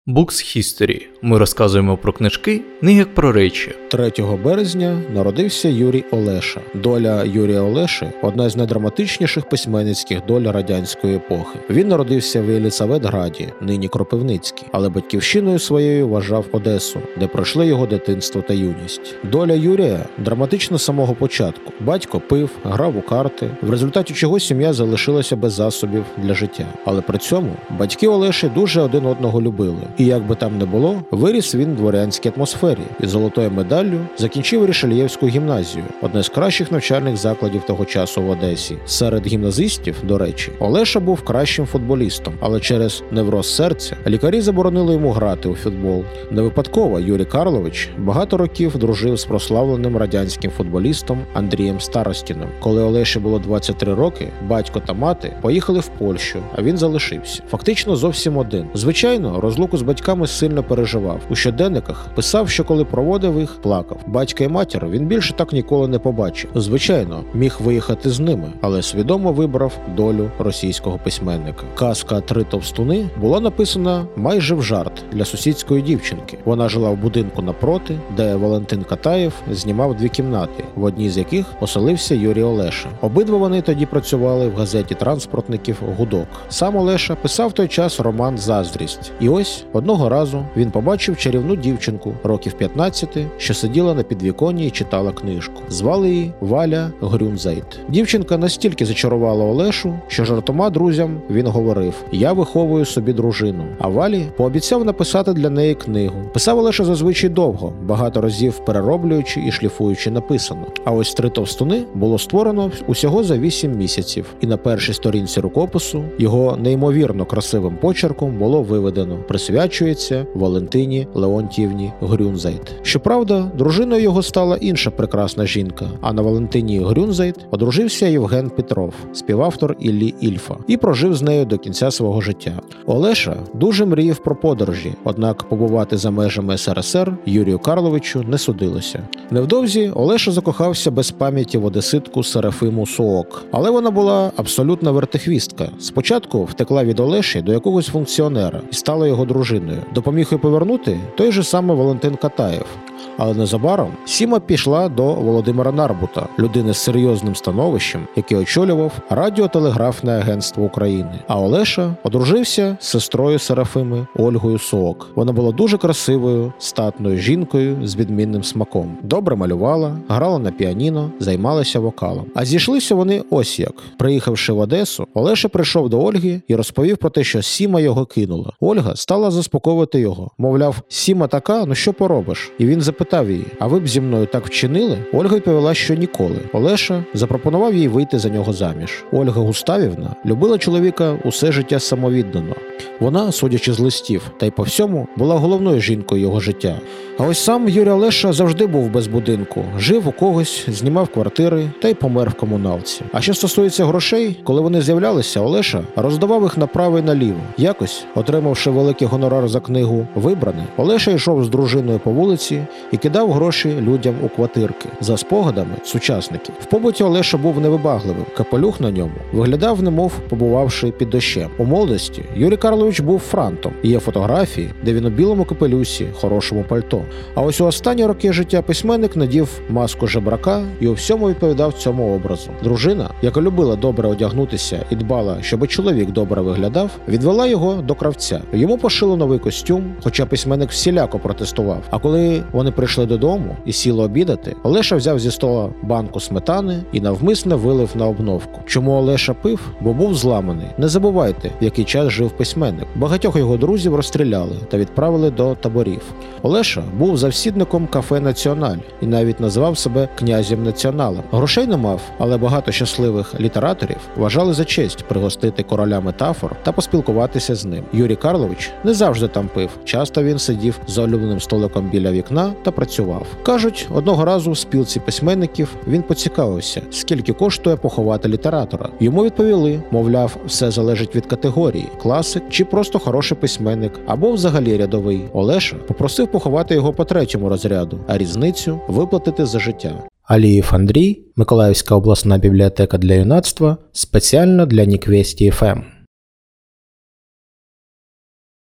Books History. Ми розказуємо про книжки, не як про речі. 3 березня народився Юрій Олеша. Доля Юрія Олеші – одна з найдраматичніших письменницьких доль радянської епохи. Він народився в Єлисаветграді, нині Кропивницький, але батьківщиною своєю вважав Одесу, де пройшли його дитинство та юність. Доля Юрія драматична з самого початку. Батько пив, грав у карти, в результаті чого сім'я залишилася без засобів для життя. Але при цьому батьки Олеші дуже один одного любили. І як би там не було, виріс він в дворянській атмосфері і золотою медаллю закінчив Рішельєвську гімназію, одне з кращих навчальних закладів того часу в Одесі. Серед гімназистів, до речі, Олеша був кращим футболістом, але через невроз серця лікарі заборонили йому грати у футбол. Не випадково Юрій Карлович багато років дружив з прославленим радянським футболістом Андрієм Старостіним. Коли Олеші було 23 роки, батько та мати поїхали в Польщу, а він залишився. Фактично зовсім один. Звичайно, розлуку з батьками сильно переживав. У щоденниках писав, що коли проводив їх, плакав. Батька і матір він більше так ніколи не побачив. Звичайно, міг виїхати з ними, але свідомо вибрав долю російського письменника. Казка «Три товстуни» була написана майже в жарт для сусідської дівчинки. Вона жила в будинку напроти, де Валентин Катаєв знімав 2 кімнати, в одній з яких оселився Юрій Олеша. Обидва вони тоді працювали в газеті транспортників «Гудок». Сам Олеша писав в той час роман «Заздрість». І ось одного разу він побачив чарівну дівчинку років 15, що сиділа на підвіконні і читала книжку. Звали її Валя Грюнзайт. Дівчинка настільки зачарувала Олешу, що жартома друзям він говорив: «Я виховую собі дружину». А Валі пообіцяв написати для неї книгу. Писав Олеша зазвичай довго, багато разів перероблюючи і шліфуючи написано. А ось «Три товстуни» було створено усього за 8 місяців. І на першій сторінці рукопису його неймовірно красивим почерком було виведено: присвячується Валентині Леонтіївні Грюнзайт. Щоправда, дружиною його стала інша прекрасна жінка, а на Валентині Грюнзайт одружився Євген Петров, співавтор Іллі Ільфа, і прожив з нею до кінця свого життя. Олеша дуже мріяв про подорожі, однак побувати за межами СРСР Юрію Карловичу не судилося. Невдовзі Олеша закохався без пам'яті в одеситку Серафиму Соок, але вона була абсолютна вертихвістка. Спочатку втекла від Олеші до якогось функціонера і стала його дружиною. Допоміг їй повернути той же самий Валентин Катаєв. Але незабаром Сіма пішла до Володимира Нарбута, людини з серйозним становищем, який очолював Радіотелеграфне агентство України. А Олеша одружився з сестрою Серафими Ольгою Соок. Вона була дуже красивою, статною жінкою з відмінним смаком. Добре малювала, грала на піаніно, займалася вокалом. А зійшлися вони ось як. Приїхавши в Одесу, Олеша прийшов до Ольги і розповів про те, що Сіма його кинула. Ольга стала заспокоювати його. Мовляв, Сіма така, ну що поробиш? І він запитав її: «А ви б зі мною так вчинили?» Ольга відповіла, що ніколи. Олеша запропонував їй вийти за нього заміж. Ольга Густавівна любила чоловіка усе життя самовіддано. Вона, судячи з листів, та й по всьому, була головною жінкою його життя. А ось сам Юрій Олеша завжди був без будинку. Жив у когось, знімав квартири та й помер в комуналці. А що стосується грошей, коли вони з'являлися, Олеша роздавав їх направо і наліво. Якось, отримавши великий гонорар за книгу «Вибране», Олеша йшов з дружиною по вулиці і кидав гроші людям у квартирки. За спогадами сучасників, в побуті Олеша був невибагливим. Капелюх на ньому виглядав, немов побувавши під дощем. У молодості Юрій Карлович був франтом. Є фотографії, де він у білому капелюсі, хорошому пальто. А ось у останні роки життя письменник надів маску жебрака і у всьому відповідав цьому образу. Дружина, яка любила добре одягнутися і дбала, щоб чоловік добре виглядав, відвела його до кравця. Йому пошили новий костюм, хоча письменник всіляко протестував. А коли вони прийшли додому і сіли обідати, Олеша взяв зі стола банку сметани і навмисне вилив на обновку. Чому Олеша пив? Бо був зламаний. Не забувайте, в який час жив письменник. Багатьох його друзів розстріляли та відправили до таборів. Олеша був завсідником кафе «Національ» і навіть називав себе князем-націоналем. Грошей не мав, але багато щасливих літераторів вважали за честь пригостити короля метафор та поспілкуватися з ним. Юрій Карлович не завжди там пив. Часто він сидів за улюбленим столиком біля вікна та працював. Кажуть, одного разу в спілці письменників він поцікавився, скільки коштує поховати літератора. Йому відповіли, мовляв, все залежить від категорії – класик чи просто хороший письменник, або взагалі рядовий. Олеша попросив поховати його по 3-му розряду, а різницю виплатити за життя. Алієв Андрій, Миколаївська обласна бібліотека для юнацтва, спеціально для Ніквесті ФМ.